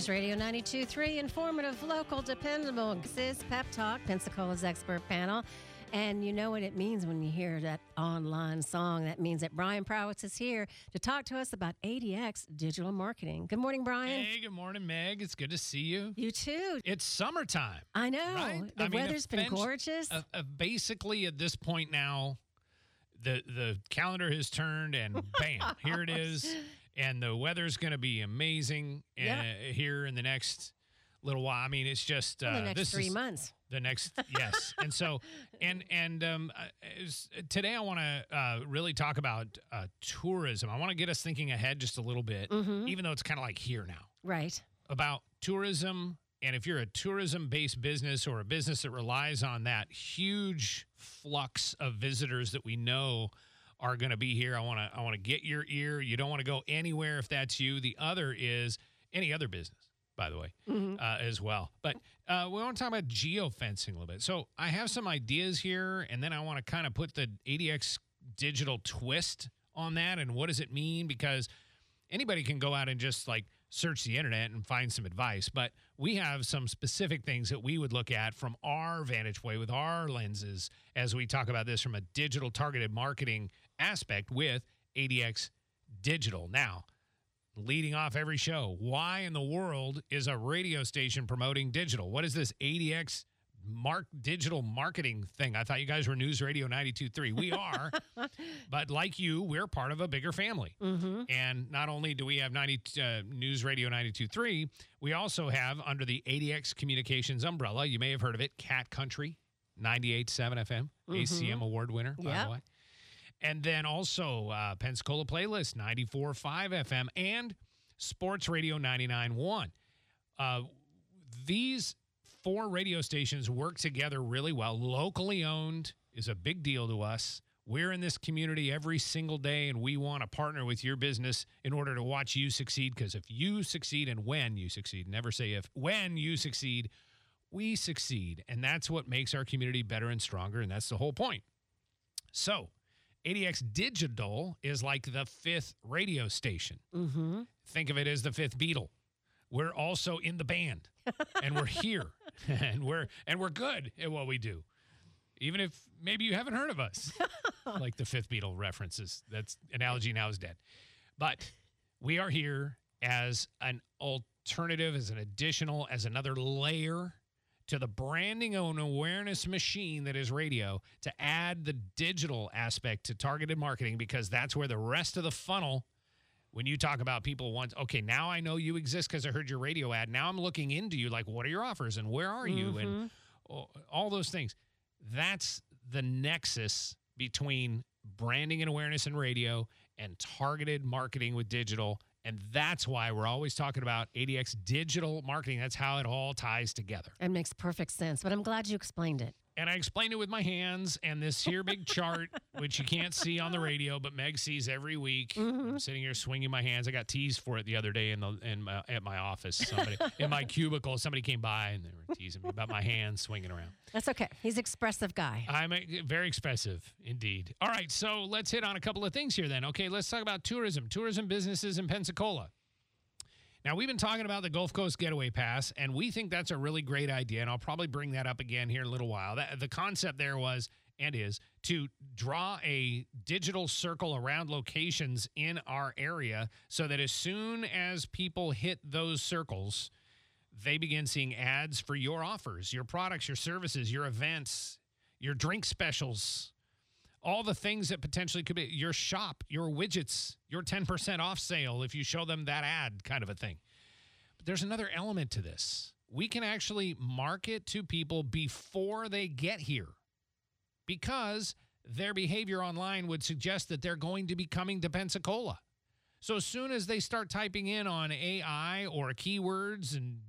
News Radio 92.3, informative, local, dependable. This is Pep Talk, Pensacola's expert panel. And you know what it means when you hear that online song. That means that Brian Prowitz is here to talk to us about ADX digital marketing. Good morning, Brian. Hey, good morning, Meg. It's good to see you. You too. It's summertime. I know. Right? The weather's been gorgeous. Basically, at this point now, the calendar has turned, and bam, here it is. And the weather's going to be amazing here in the next little while. I mean, it's just the next 3 months. The next, yes. And so, today I want to really talk about tourism. I want to get us thinking ahead just a little bit, even though it's kind of like here now. Right. About tourism. And if you're a tourism-based business or a business that relies on that huge flux of visitors that we know are going to be here, I want to get your ear. You don't want to go anywhere if that's you. The other is any other business, by the way, as well. But we want to talk about geofencing a little bit. So I have some ideas here, and then I want to kind of put the ADX digital twist on that and what does it mean, because anybody can go out and just like search the internet and find some advice, but we have some specific things that we would look at from our vantage point with our lenses as we talk about this from a digital targeted marketing aspect with ADX Digital. Now, leading off every show, why in the world is a radio station promoting digital? What is this ADX digital marketing thing? I thought you guys were News Radio 92.3. We are, but like you, we're part of a bigger family. And not only do we have News Radio 92.3, we also have under the ADX Communications umbrella, you may have heard of it, Cat Country 98.7 FM, ACM award winner, by the way. And then also Pensacola Playlist 94.5 FM and Sports Radio 99.1. These 4 radio stations work together really well. Locally owned is a big deal to us. We're in this community every single day, and we want to partner with your business in order to watch you succeed, because if you succeed and when you succeed, never say if, when you succeed, we succeed. And that's what makes our community better and stronger, and that's the whole point. So ADX Digital is like the 5th radio station. Think of it as the 5th Beatle. We're also in the band, and we're here, and we're good at what we do, even if maybe you haven't heard of us, like the 5th Beatle references. That's analogy now is dead. But we are here as an alternative, as an additional, as another layer to the branding and awareness machine that is radio, to add the digital aspect to targeted marketing, because that's where the rest of the funnel. When you talk about people once, okay, now I know you exist because I heard your radio ad. Now I'm looking into you, like, what are your offers and where are you? And all those things. That's the nexus between branding and awareness in radio and targeted marketing with digital. And that's why we're always talking about ADX digital marketing. That's how it all ties together. It makes perfect sense, but I'm glad you explained it. And I explained it with my hands and this here big chart, which you can't see on the radio, but Meg sees every week. I'm sitting here swinging my hands. I got teased for it the other day at my office. Somebody in my cubicle, somebody came by and they were teasing me about my hands swinging around. That's okay. He's an expressive guy. I'm very expressive indeed. All right, so let's hit on a couple of things here then. Okay, let's talk about tourism businesses in Pensacola. Now, we've been talking about the Gulf Coast Getaway Pass, and we think that's a really great idea, and I'll probably bring that up again here in a little while. The concept there was, and is, to draw a digital circle around locations in our area so that as soon as people hit those circles, they begin seeing ads for your offers, your products, your services, your events, your drink specials, all the things that potentially could be your shop, your widgets, your 10% off sale if you show them that ad, kind of a thing. But there's another element to this. We can actually market to people before they get here, because their behavior online would suggest that they're going to be coming to Pensacola. So as soon as they start typing in on AI or keywords and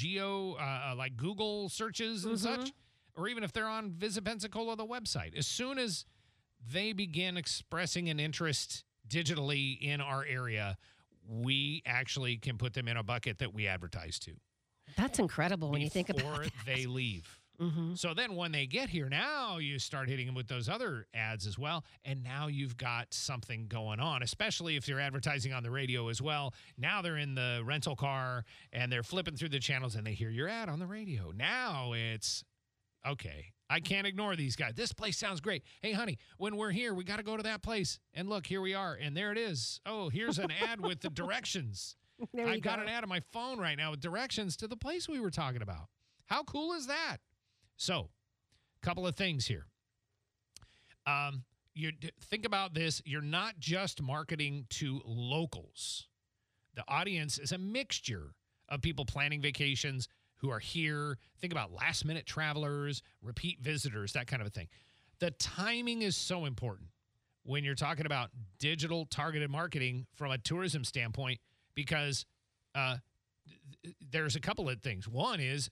like Google searches and such, or even if they're on Visit Pensacola, the website, as soon as they begin expressing an interest digitally in our area, we actually can put them in a bucket that we advertise to. That's incredible when you think about it. Before they leave. So then when they get here, now you start hitting them with those other ads as well. And now you've got something going on, especially if you're advertising on the radio as well. Now they're in the rental car and they're flipping through the channels and they hear your ad on the radio. Now it's, okay, I can't ignore these guys. This place sounds great. Hey, honey, when we're here, we got to go to that place. And look, here we are. And there it is. Oh, here's an ad with the directions. I got an ad on my phone right now with directions to the place we were talking about. How cool is that? So, a couple of things here. You think about this. You're not just marketing to locals. The audience is a mixture of people planning vacations who are here. Think about last-minute travelers, repeat visitors, that kind of a thing. The timing is so important when you're talking about digital targeted marketing from a tourism standpoint, because there's a couple of things. One is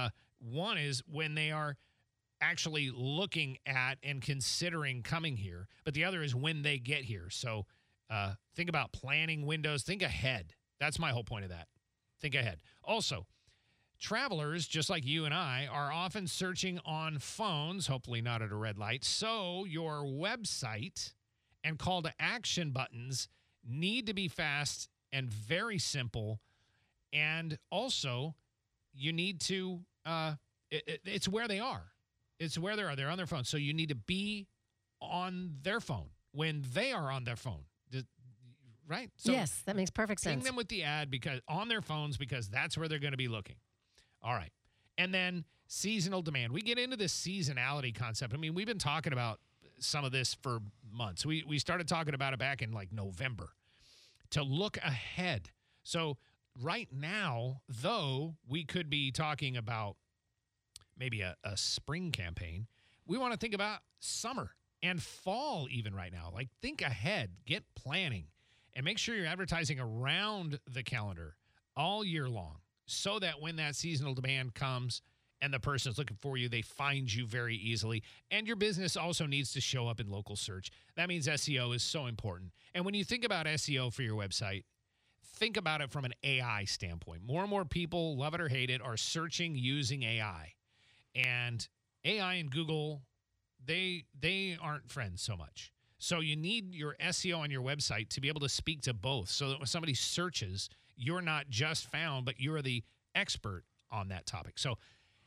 when they are actually looking at and considering coming here, but the other is when they get here. So think about planning windows. Think ahead. That's my whole point of that. Think ahead. Also, travelers, just like you and I, are often searching on phones, hopefully not at a red light. So your website and call to action buttons need to be fast and very simple. And also, you need to, it's where they are. It's where they are. They're on their phone. So you need to be on their phone when they are on their phone. Right? So yes, that makes perfect sense. ping them with the ad because on their phones, because that's where they're going to be looking. All right. And then seasonal demand. We get into this seasonality concept. I mean, we've been talking about some of this for months. We started talking about it back in like November to look ahead. So right now, though, we could be talking about maybe a spring campaign. We want to think about summer and fall even right now. Like think ahead, get planning, and make sure you're advertising around the calendar all year long so that when that seasonal demand comes and the person is looking for you, they find you very easily. And your business also needs to show up in local search. That means SEO is so important. And when you think about SEO for your website, think about it from an AI standpoint. More and more people, love it or hate it, are searching using AI. And AI and Google, they aren't friends so much. So you need your SEO on your website to be able to speak to both so that when somebody searches, you're not just found, but you're the expert on that topic. So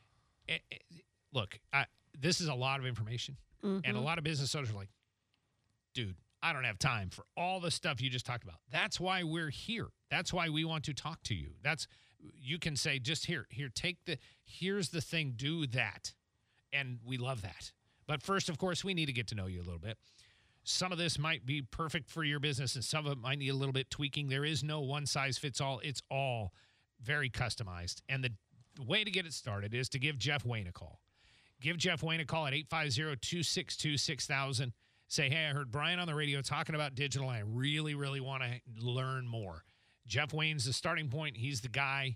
look, this is a lot of information. And a lot of business owners are like, dude, I don't have time for all the stuff you just talked about. That's why we're here. That's why we want to talk to you. You can say, just here's the thing, do that. And we love that. But first, of course, we need to get to know you a little bit. Some of this might be perfect for your business and some of it might need a little bit tweaking. There is no one size fits all. It's all very customized. And the way to get it started is to give Jeff Wayne a call. Give Jeff Wayne a call at 850-262-6000. Say, hey, I heard Brian on the radio talking about digital. And I really, really want to learn more. Jeff Wayne's the starting point. He's the guy.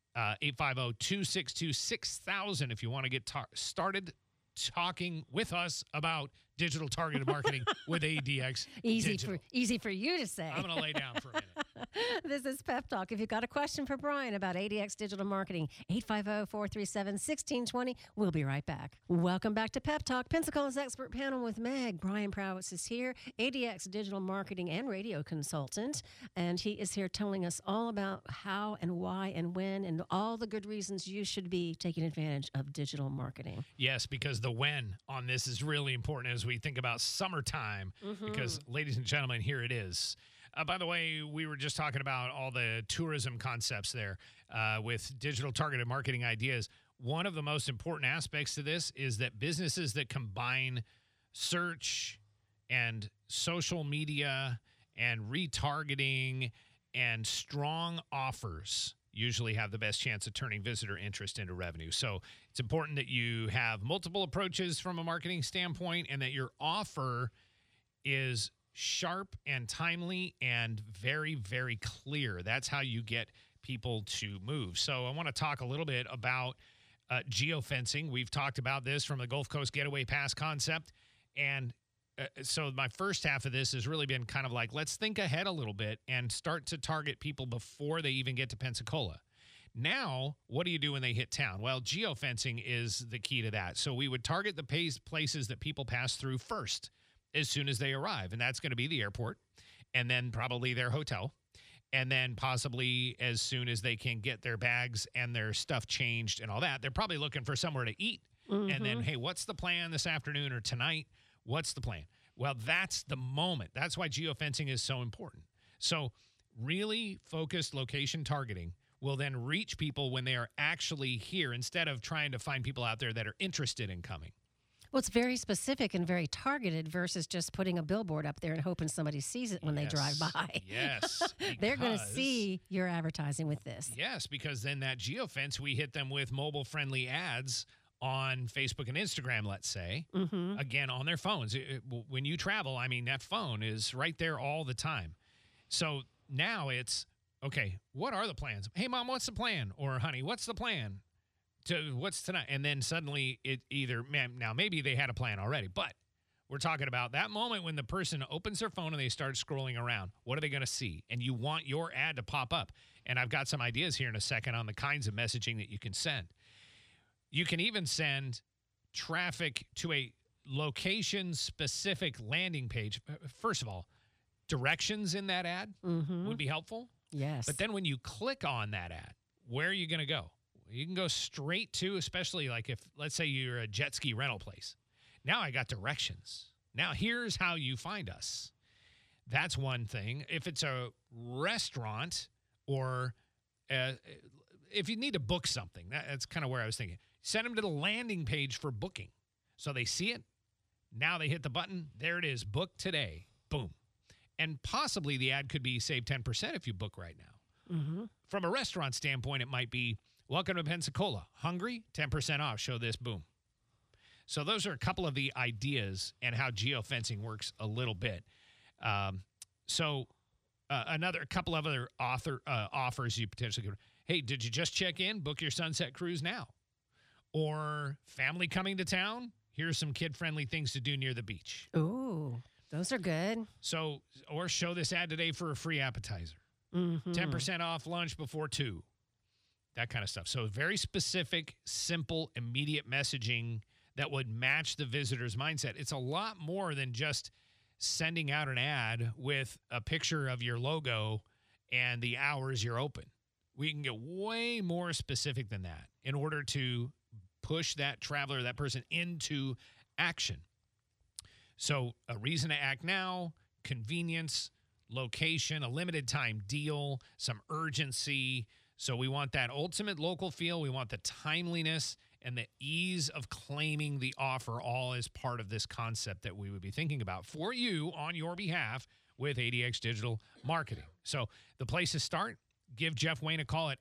850-262-6000 if you want to get started talking with us about digital targeted marketing with ADX Easy Digital. easy for you to say. I'm going to lay down for a minute. This is Pep Talk. If you've got a question for Brian about ADX Digital Marketing, 850-437-1620. We'll be right back. Welcome back to Pep Talk, Pensacola's expert panel with Meg. Brian Prowitz is here, ADX Digital Marketing and radio consultant, and he is here telling us all about how and why and when and all the good reasons you should be taking advantage of digital marketing. Yes, because the when on this is really important as we think about summertime, because, ladies and gentlemen, here it is. By the way, we were just talking about all the tourism concepts there with digital targeted marketing ideas. One of the most important aspects to this is that businesses that combine search and social media and retargeting and strong offers usually have the best chance of turning visitor interest into revenue. So it's important that you have multiple approaches from a marketing standpoint and that your offer is sharp and timely and very, very clear. That's how you get people to move. So I want to talk a little bit about geofencing. We've talked about this from the Gulf Coast Getaway Pass concept. And so my first half of this has really been kind of like, let's think ahead a little bit and start to target people before they even get to Pensacola. Now, what do you do when they hit town? Well, geofencing is the key to that. So we would target the places that people pass through first as soon as they arrive, and that's going to be the airport, and then probably their hotel, and then possibly as soon as they can get their bags and their stuff changed and all that, they're probably looking for somewhere to eat. And then, hey, what's the plan this afternoon or tonight? What's the plan? Well, that's the moment. That's why geofencing is so important. So really focused location targeting will then reach people when they are actually here instead of trying to find people out there that are interested in coming. Well, it's very specific and very targeted versus just putting a billboard up there and hoping somebody sees it when they drive by. Yes. They're going to see your advertising with this. Yes, because then that geofence, we hit them with mobile-friendly ads on Facebook and Instagram, let's say, again, on their phones. When you travel, I mean, that phone is right there all the time. So now it's, okay, what are the plans? Hey, Mom, what's the plan? Or, honey, what's the plan? What's tonight? And then suddenly it either, man, now maybe they had a plan already, but we're talking about that moment when the person opens their phone and they start scrolling around. What are they going to see? And you want your ad to pop up. And I've got some ideas here in a second on the kinds of messaging that you can send. You can even send traffic to a location-specific landing page. First of all, directions in that ad would be helpful. Yes. But then when you click on that ad, where are you going to go? You can go straight to, especially like if, let's say you're a jet ski rental place. Now I got directions. Now here's how you find us. That's one thing. If it's a restaurant or if you need to book something, that's kind of where I was thinking. Send them to the landing page for booking. So they see it. Now they hit the button. There it is. Book today. Boom. And possibly the ad could be save 10% if you book right now. From a restaurant standpoint, it might be, welcome to Pensacola. Hungry? 10% off. Show this. Boom. So those are a couple of the ideas and how geofencing works a little bit. Another couple of other offers you potentially could. Hey, did you just check in? Book your sunset cruise now. Or family coming to town? Here's some kid-friendly things to do near the beach. Ooh, those are good. So, or show this ad today for a free appetizer. 10% off lunch before 2. That kind of stuff. So very specific, simple, immediate messaging that would match the visitor's mindset. It's a lot more than just sending out an ad with a picture of your logo and the hours you're open. We can get way more specific than that in order to push that traveler, that person into action. So a reason to act now, convenience, location, a limited time deal, some urgency. So we want that ultimate local feel. We want the timeliness and the ease of claiming the offer all as part of this concept that we would be thinking about for you on your behalf with ADX Digital Marketing. So the place to start, give Jeff Wayne a call at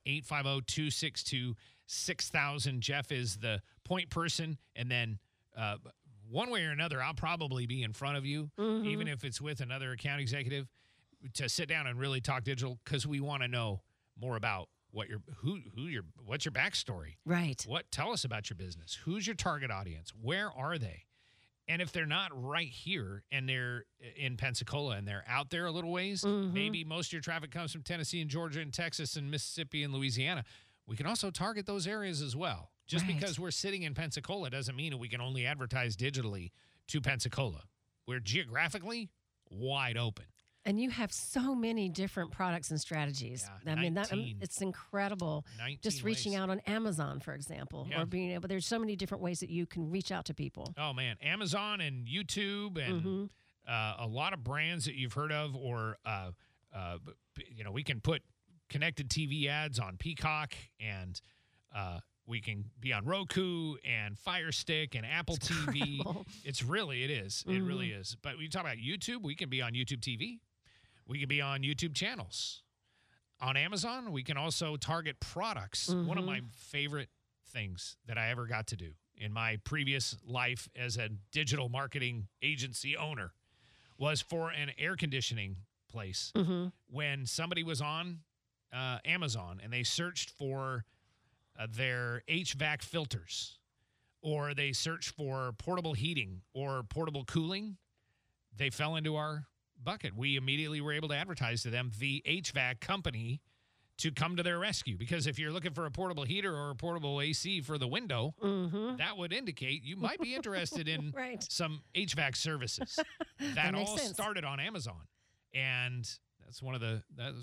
850-262-6000. Jeff is the point person, and then one way or another, I'll probably be in front of you, even if it's with another account executive, to sit down and really talk digital, because we want to know more about what's your backstory. Right. Tell us about your business. Who's your target audience? Where are they? And if they're not right here and they're in Pensacola and they're out there a little ways, maybe most of your traffic comes from Tennessee and Georgia and Texas and Mississippi and Louisiana. We can also target those areas as well. Just because we're sitting in Pensacola doesn't mean that we can only advertise digitally to Pensacola. We're geographically wide open. And you have so many different products and strategies. Yeah, I mean, it's incredible. Just reaching out on Amazon, for example, or being able, there's so many different ways that you can reach out to people. Oh, man. Amazon and YouTube and a lot of brands that you've heard of, or, we can put connected TV ads on Peacock, and we can be on Roku and Fire Stick and Apple TV. It is. It really is. But when you talk about YouTube, we can be on YouTube TV. We can be on YouTube channels. On Amazon, we can also target products. One of my favorite things that I ever got to do in my previous life as a digital marketing agency owner was for an air conditioning place. When somebody was on Amazon and they searched for their HVAC filters, or they searched for portable heating or portable cooling, they fell into our bucket. We immediately were able to advertise to them the HVAC company to come to their rescue. Because if you're looking for a portable heater or a portable AC for the window, that would indicate you might be interested in Right. some HVAC services. That makes all sense. started on Amazon, and that's one of the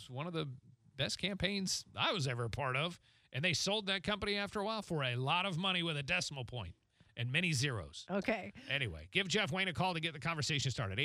best campaigns I was ever a part of. And they sold that company after a while for a lot of money with a decimal point and many zeros. Okay. Anyway, give Jeff Wayne a call to get the conversation started.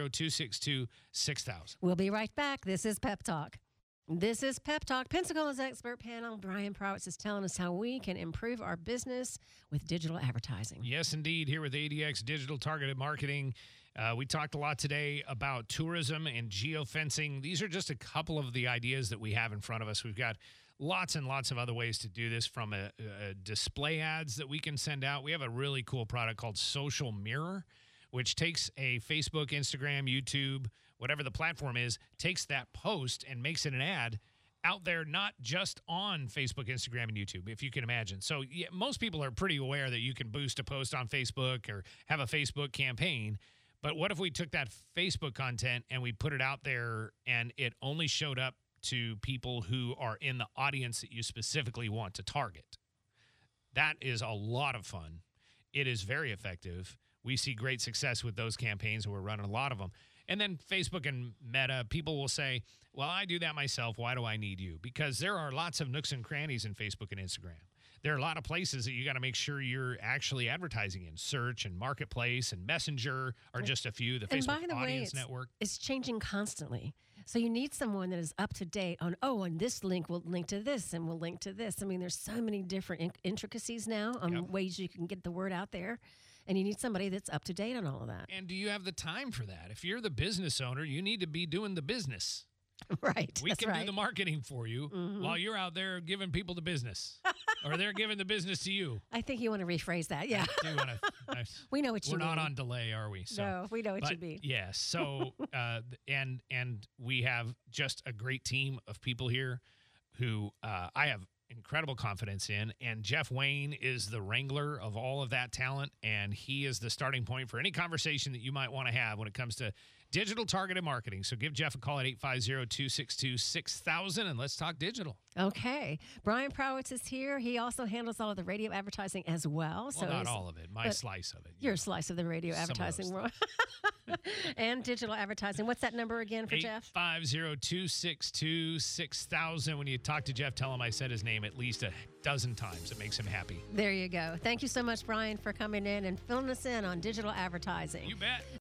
850-262-6000. We'll be right back. This is Pep Talk. This is Pep Talk. Pensacola's expert panel, Brian Prowitz, is telling us how we can improve our business with digital advertising. Yes, indeed. Here with ADX Digital Targeted Marketing. We talked a lot today about tourism and geofencing. These are just a couple of the ideas that we have in front of us. We've got lots and lots of other ways to do this, from a display ads that we can send out. We have a really cool product called Social Mirror, which takes a Facebook, Instagram, YouTube, whatever the platform is, takes that post and makes it an ad out there, not just on Facebook, Instagram, and YouTube, if you can imagine. So yeah, most people are pretty aware that you can boost a post on Facebook or have a Facebook campaign. But what if we took that Facebook content and we put it out there and it only showed up to people who are in the audience that you specifically want to target? That is a lot of fun. It is very effective. We see great success with those campaigns, and we're running a lot of them. And then Facebook and Meta, people will say, well, I do that myself. Why do I need you? Because there are lots of nooks and crannies in Facebook and Instagram. There are a lot of places that you got to make sure you're actually advertising in. Search and Marketplace and Messenger are just a few. The And by Facebook the way, Audience Network. It's changing constantly. So you need someone that is up to date on, and this link will link to this and will link to this. I mean, there's so many different intricacies now on ways you can get the word out there. And you need somebody that's up to date on all of that. And do you have the time for that? If you're the business owner, you need to be doing the business. Right. We that's can right. do the marketing for you while you're out there giving people the business. Or they're giving the business to you. I think you want to rephrase that. Yeah. I do wanna- We know what you We're mean. not on delay, are we? So, No, we know what you but mean. yes. So, and we have just a great team of people here who I have incredible confidence in. And Jeff Wayne is the wrangler of all of that talent, and he is the starting point for any conversation that you might want to have when it comes to digital targeted marketing. So give Jeff a call at 850-262-6000, and let's talk digital. Okay. Brian Prowitz is here. He also handles all of the radio advertising as well. Well, not he's all of it. My but slice of it. your slice of the radio Some of those advertising world. And digital advertising. What's that number again for Jeff? 850-262-6000. When you talk to Jeff, tell him I said his name at least a dozen times. It makes him happy. There you go. Thank you so much, Brian, for coming in and filling us in on digital advertising. You bet.